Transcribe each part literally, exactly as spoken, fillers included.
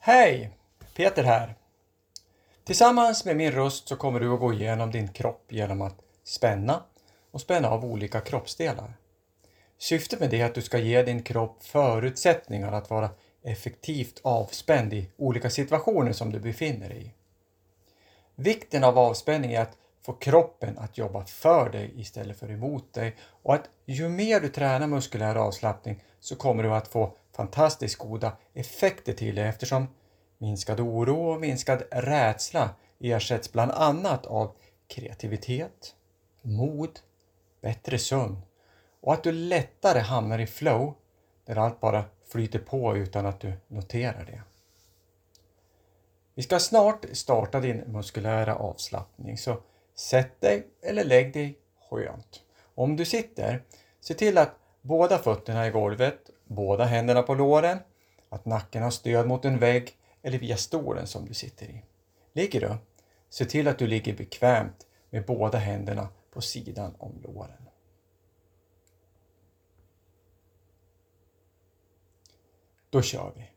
Hej! Peter här. Tillsammans med min röst så kommer du att gå igenom din kropp genom att spänna och spänna av olika kroppsdelar. Syftet med det är att du ska ge din kropp förutsättningar att vara effektivt avspänd i olika situationer som du befinner dig i. Vikten av avspänning är att få kroppen att jobba för dig istället för emot dig, och att ju mer du tränar muskulär avslappning så kommer du att få fantastiskt goda effekter till det, eftersom minskad oro och minskad rädsla ersätts bland annat av kreativitet, mod, bättre sömn och att du lättare hamnar i flow där allt bara flyter på utan att du noterar det. Vi ska snart starta din muskulära avslappning, så sätt dig eller lägg dig skönt. Om du sitter, se till att båda fötterna är i golvet, båda händerna på låren, att nacken har stöd mot en vägg eller via stolen som du sitter i. Ligger du, se till att du ligger bekvämt med båda händerna på sidan om låren. Då kör vi.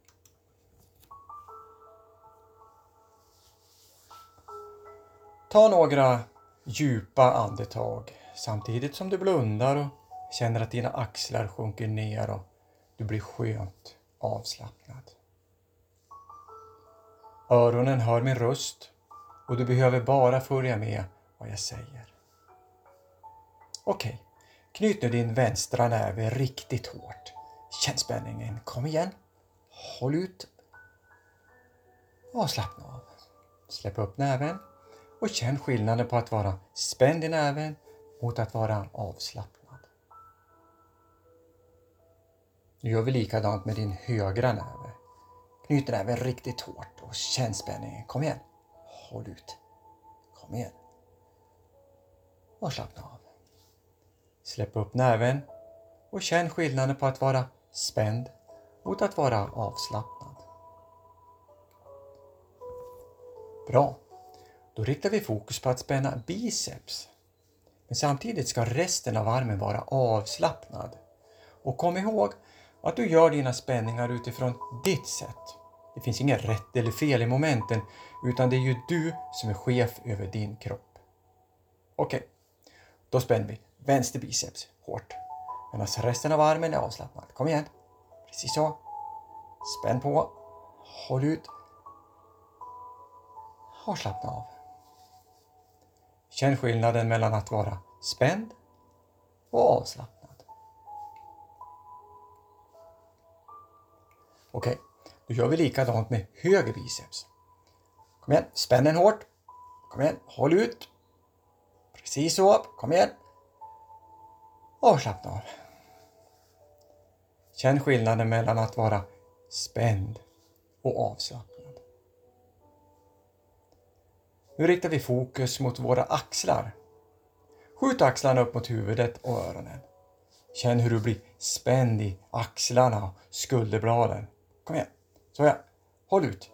Ta några djupa andetag samtidigt som du blundar och känner att dina axlar sjunker ner och du blir skönt avslappnad. Öronen hör min röst och du behöver bara följa med vad jag säger. Okej, knyt nu din vänstra näve riktigt hårt. Känn spänningen, kom igen. Håll ut. Och slappna av. Släpp upp näven och känn skillnaden på att vara spänd i näven mot att vara avslappnad. Nu gör vi likadant med din högra näve. Knyt näven riktigt hårt och känn spänningen. Kom igen. Håll ut. Kom igen. Och slappna av. Släpp upp näven och känn skillnaden på att vara spänd mot att vara avslappnad. Bra. Då riktar vi fokus på att spänna biceps. Men samtidigt ska resten av armen vara avslappnad. Och kom ihåg att du gör dina spänningar utifrån ditt sätt. Det finns inget rätt eller fel i momenten, utan det är ju du som är chef över din kropp. Okej, då spänner vi vänster biceps hårt. Medan resten av armen är avslappnad. Kom igen. Precis så. Spänn på. Håll ut. Och slappna av. Känn skillnaden mellan att vara spänd och avslappnad. Okej, då gör vi likadant med höger biceps. Kom igen, spänn den hårt. Kom igen, håll ut. Precis så, kom igen. Och slappna av. Känn skillnaden mellan att vara spänd och avslappnad. Nu riktar vi fokus mot våra axlar. Skjut axlarna upp mot huvudet och öronen. Känn hur du blir spänd i axlarna och skulderbladen. Kom igen. Så ja. Håll ut.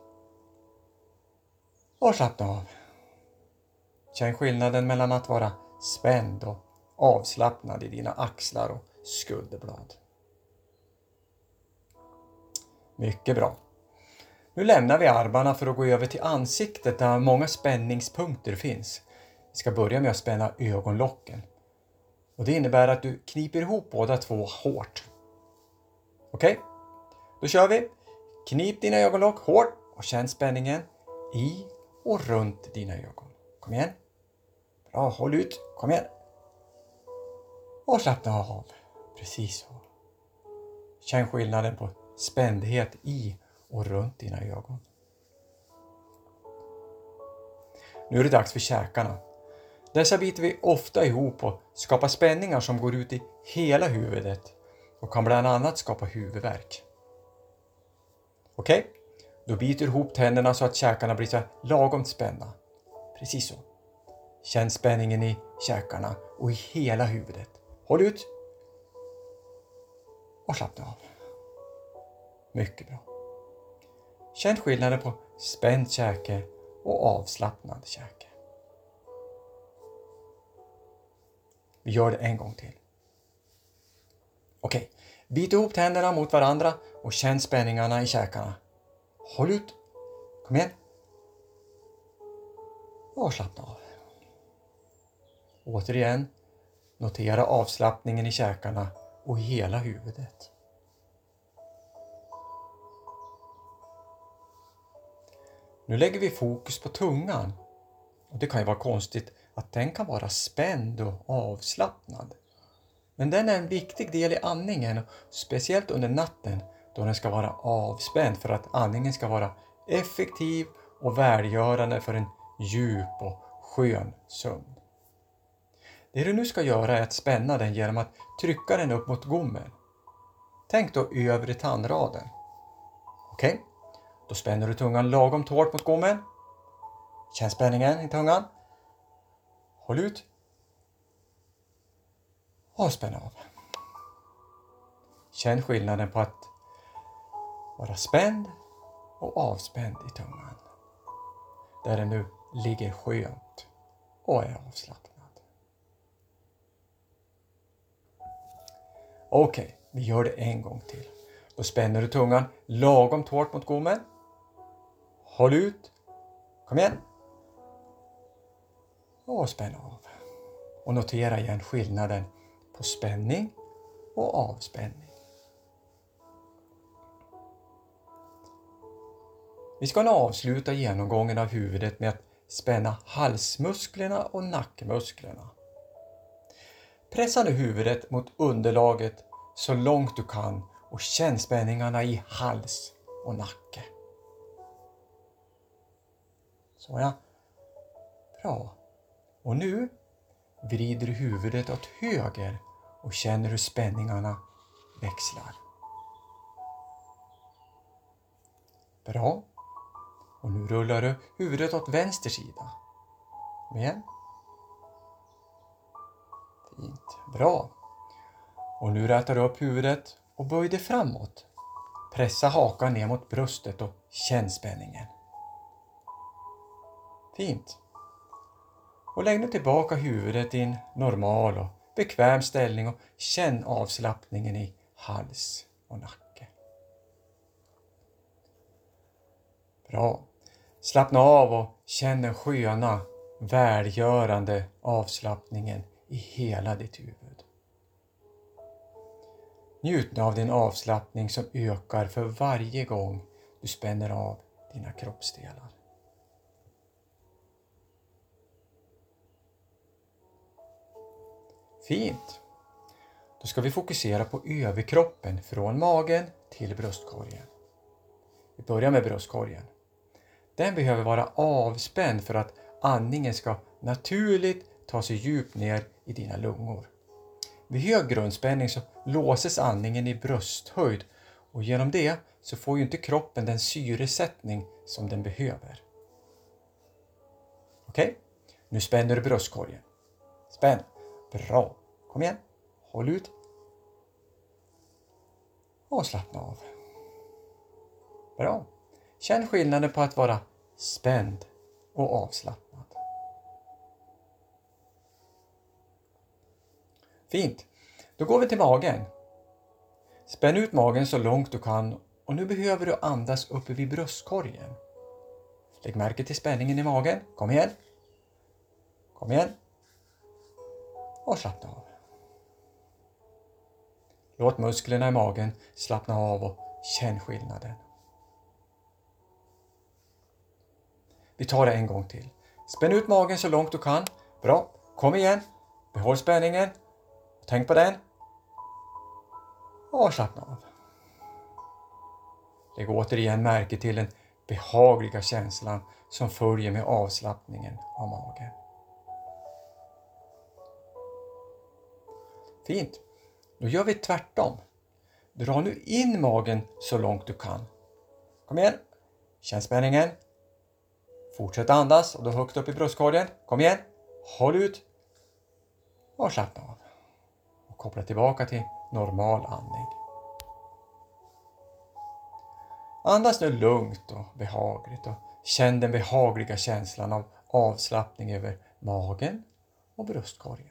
Och slappna av. Känn skillnaden mellan att vara spänd och avslappnad i dina axlar och skulderblad. Mycket bra. Nu lämnar vi armarna för att gå över till ansiktet där många spänningspunkter finns. Vi ska börja med att spänna ögonlocken. Och det innebär att du kniper ihop båda två hårt. Okej? Då kör vi. Knip dina ögonlock hårt och känn spänningen i och runt dina ögon. Kom igen. Bra, håll ut. Kom igen. Och slappna av. Precis så. Känn skillnaden på spändhet i och runt dina ögon. Nu är det dags för käkarna. Dessa biter vi ofta ihop och skapar spänningar som går ut i hela huvudet och kan bland annat skapa huvudvärk. Okej? Då biter du ihop tänderna så att käkarna blir så lagom spända. Precis så. Känn spänningen i käkarna och i hela huvudet. Håll ut. Och slappna av. Mycket bra. Känn skillnaden på spänd käke och avslappnad käke. Vi gör det en gång till. Okej, bit ihop tänderna mot varandra och känn spänningarna i käkarna. Håll ut Kom igen. Och slappna av. Återigen, notera avslappningen i käkarna och i hela huvudet. Nu lägger vi fokus på tungan. Och det kan ju vara konstigt att den kan vara spänd och avslappnad. Men den är en viktig del i andningen, speciellt under natten då den ska vara avspänd för att andningen ska vara effektiv och välgörande för en djup och skön sömn. Det du nu ska göra är att spänna den genom att trycka den upp mot gommen. Tänk då övre tandraden. Okej, okay. Då spänner du tungan lagom hårt mot gommen. Känn spänningen i tungan. Håll ut. Och spänn av. Känn skillnaden på att vara spänd och avspänd i tungan. Där den nu ligger skönt och är avslappnad. Okej, okay, vi gör det en gång till. Då spänner du tungan lagom hårt mot gommen. Håll ut. Kom igen. Och spänn av. Och notera igen skillnaden på spänning och avspänning. Vi ska nu avsluta genomgången av huvudet med att spänna halsmusklerna och nackmusklerna. Pressa nu huvudet mot underlaget så långt du kan och känn spänningarna i hals och nacke. Så ja. Bra. Och nu vrider du huvudet åt höger och känner hur spänningarna växlar. Bra. Och nu rullar du huvudet åt vänster sida. Kom igen. Fint. Bra. Och nu rätar du upp huvudet och böj det framåt. Pressa hakan ner mot bröstet och känn spänningen. Fint. Och lägg nu tillbaka huvudet i en normal och bekväm ställning och känn avslappningen i hals och nacke. Bra. Slappna av och känn den sköna, välgörande avslappningen i hela ditt huvud. Njut av din avslappning som ökar för varje gång du spänner av dina kroppsdelar. Fint! Då ska vi fokusera på överkroppen från magen till bröstkorgen. Vi börjar med bröstkorgen. Den behöver vara avspänd för att andningen ska naturligt ta sig djupt ner i dina lungor. Vid hög grundspänning så låses andningen i brösthöjd och genom det så får ju inte kroppen den syresättning som den behöver. Okej, okay? Nu spänner du bröstkorgen. Spänn. Bra. Kom igen. Håll ut. Och slappna av. Bra. Känn skillnaden på att vara spänd och avslappnad. Fint. Då går vi till magen. Spänn ut magen så långt du kan och nu behöver du andas uppe vid bröstkorgen. Lägg märke till spänningen i magen. Kom igen. Kom igen. Och slappna av. Låt musklerna i magen slappna av och känn skillnaden. Vi tar det en gång till. Spänn ut magen så långt du kan. Bra. Kom igen. Behåll spänningen. Tänk på den. Och slappna av. Lägg återigen märke till den behagliga känslan som följer med avslappningen av magen. Fint. Då gör vi tvärtom. Dra nu in magen så långt du kan. Kom igen. Känn spänningen. Fortsätt andas och då högt upp i bröstkorgen. Kom igen. Håll ut. Och slappna av. Och koppla tillbaka till normal andning. Andas nu lugnt och behagligt och känn den behagliga känslan av avslappning över magen och bröstkorgen.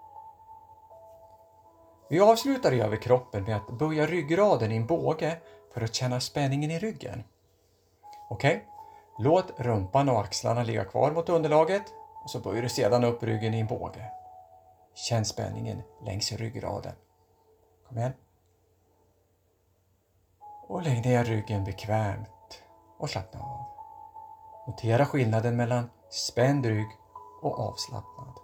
Vi avslutar över kroppen med att böja ryggraden i en båge för att känna spänningen i ryggen. Okej? Okay? Låt rumpan och axlarna ligga kvar mot underlaget och så böjer du sedan upp ryggen i en båge. Känn spänningen längs ryggraden. Kom igen. Och lägg ner ryggen bekvämt och slappna av. Notera skillnaden mellan spänd rygg och avslappnad.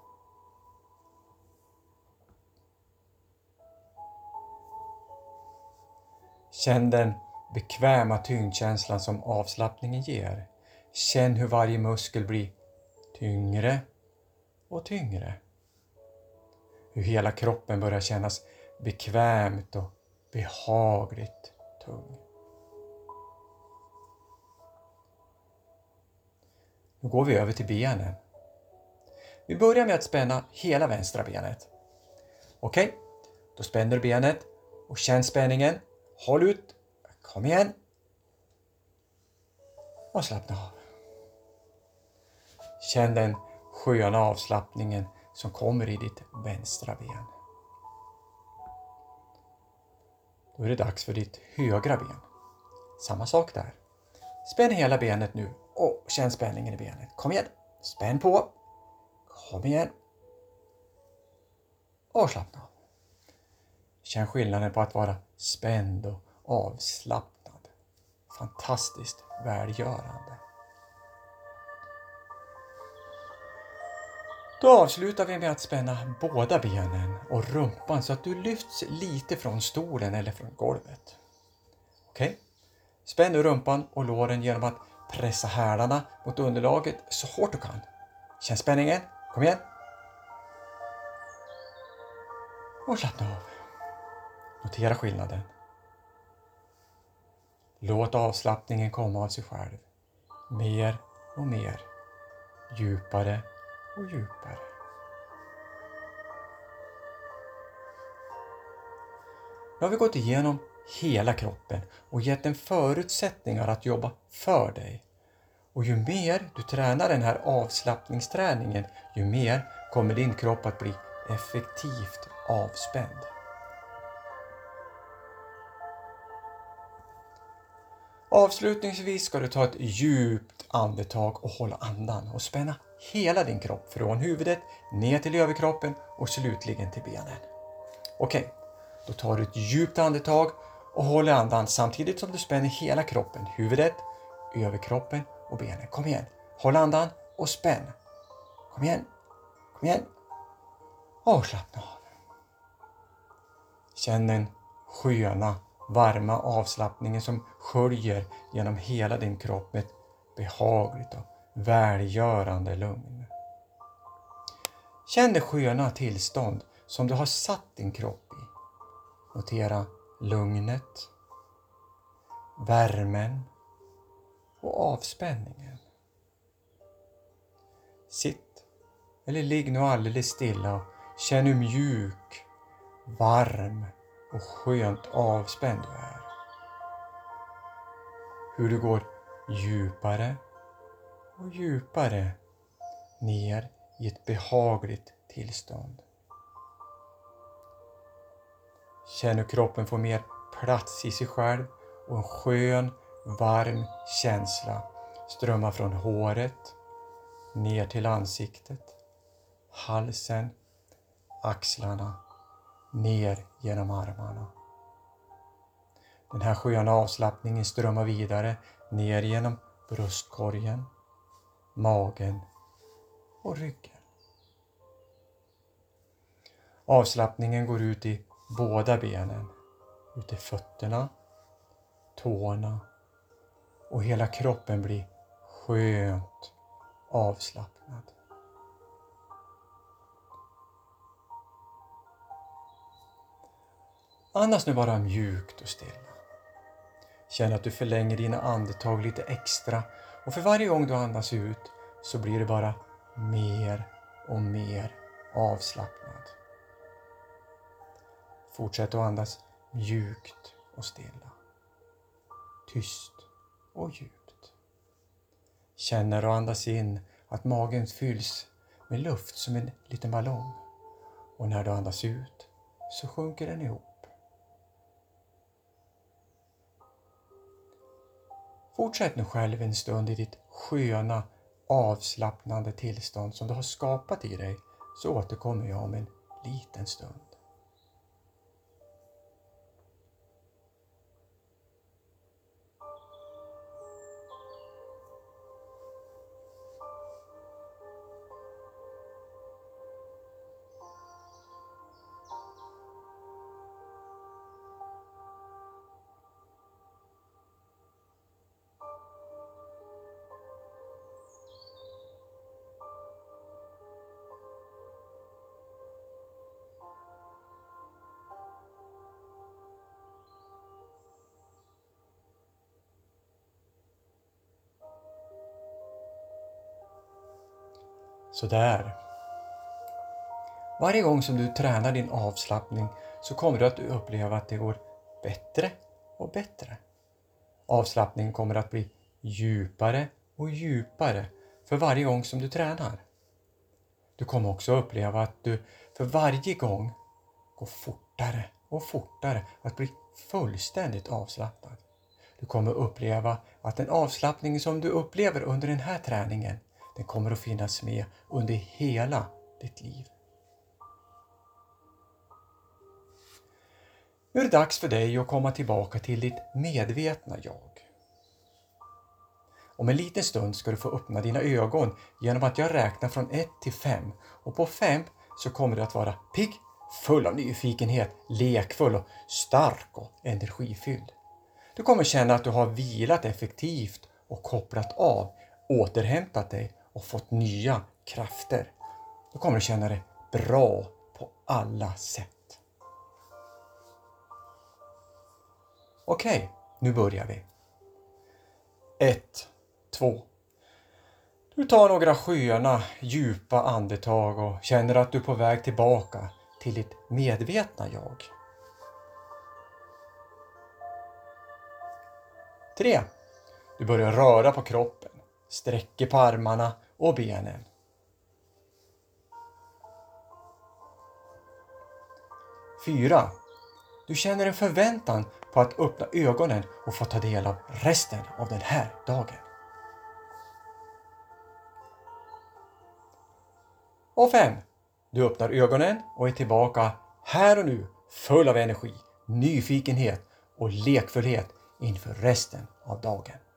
Känn den bekväma tyngdkänslan som avslappningen ger. Känn hur varje muskel blir tyngre och tyngre. Hur hela kroppen börjar kännas bekvämt och behagligt tung. Nu går vi över till benen. Vi börjar med att spänna hela vänstra benet. Okej, okay? Då spänner du benet och känn spänningen. Håll ut. Kom igen. Och slappna av. Känn den sköna avslappningen som kommer i ditt vänstra ben. Då är det dags för ditt högra ben. Samma sak där. Spänn hela benet nu och känn spänningen i benet. Kom igen. Spänn på. Kom igen. Och slappna av. Känn skillnaden på att vara spänd och avslappnad. Fantastiskt välgörande. Då avslutar vi med att spänna båda benen och rumpan så att du lyfts lite från stolen eller från golvet. Okej? Okay? Spänn nu rumpan och låren genom att pressa hälarna mot underlaget så hårt du kan. Känn spänningen. Kom igen. Och slappna av. Notera skillnaden. Låt avslappningen komma av sig själv. Mer och mer. Djupare och djupare. Nu har vi gått igenom hela kroppen och gett den förutsättningar att jobba för dig. Och ju mer du tränar den här avslappningsträningen, ju mer kommer din kropp att bli effektivt avspänd. Avslutningsvis ska du ta ett djupt andetag och hålla andan och spänna hela din kropp från huvudet ner till överkroppen och slutligen till benen. Okej, då tar du ett djupt andetag och håller andan samtidigt som du spänner hela kroppen, huvudet, överkroppen och benen. Kom igen, håll andan och spänn. Kom igen, kom igen. Och slappna av. Känn den sköna, varma avslappningen som sköljer genom hela din kropp med ett behagligt och välgörande lugn. Känn det sköna tillstånd som du har satt din kropp i. Notera lugnet, värmen och avspänningen. Sitt eller ligg nu alldeles stilla och känn hur mjuk, varm och skönt avspänd du är. Hur du går djupare och djupare ner i ett behagligt tillstånd. Känn hur kroppen får mer plats i sig själv och en skön, varm känsla strömmar från håret ner till ansiktet, halsen, axlarna, ner genom armarna. Den här sköna avslappningen strömmar vidare ner genom bröstkorgen, magen och ryggen. Avslappningen går ut i båda benen, ut i fötterna, tårna och hela kroppen blir skönt avslappnad. Andas nu bara mjukt och stilla. Känn att du förlänger dina andetag lite extra och för varje gång du andas ut så blir det bara mer och mer avslappnad. Fortsätt att andas mjukt och stilla. Tyst och djupt. Känn när du andas in att magen fylls med luft som en liten ballong. Och när du andas ut så sjunker den ihop. Fortsätt nu själv en stund i ditt sköna, avslappnande tillstånd som du har skapat i dig, så återkommer jag om en liten stund. Sådär. Varje gång som du tränar din avslappning så kommer du att uppleva att det går bättre och bättre. Avslappningen kommer att bli djupare och djupare för varje gång som du tränar. Du kommer också uppleva att du för varje gång går fortare och fortare att bli fullständigt avslappnad. Du kommer uppleva att den avslappning som du upplever under den här träningen, den kommer att finnas med under hela ditt liv. Nu är det dags för dig att komma tillbaka till ditt medvetna jag. Om en liten stund ska du få öppna dina ögon genom att jag räknar från ett till fem. Och på fem så kommer du att vara pigg, full av nyfikenhet, lekfull och stark och energifylld. Du kommer känna att du har vilat effektivt och kopplat av, återhämtat dig och fått nya krafter. Du kommer känna dig bra på alla sätt. Okej, nu börjar vi. Ett, två. Du tar några sköna, djupa andetag och känner att du är på väg tillbaka till ditt medvetna jag. Tre. Du börjar röra på kroppen, sträcker på armarna och benen. Fyra. Du känner en förväntan på att öppna ögonen och få ta del av resten av den här dagen. Och fem. Du öppnar ögonen och är tillbaka här och nu, full av energi, nyfikenhet och lekfullhet inför resten av dagen.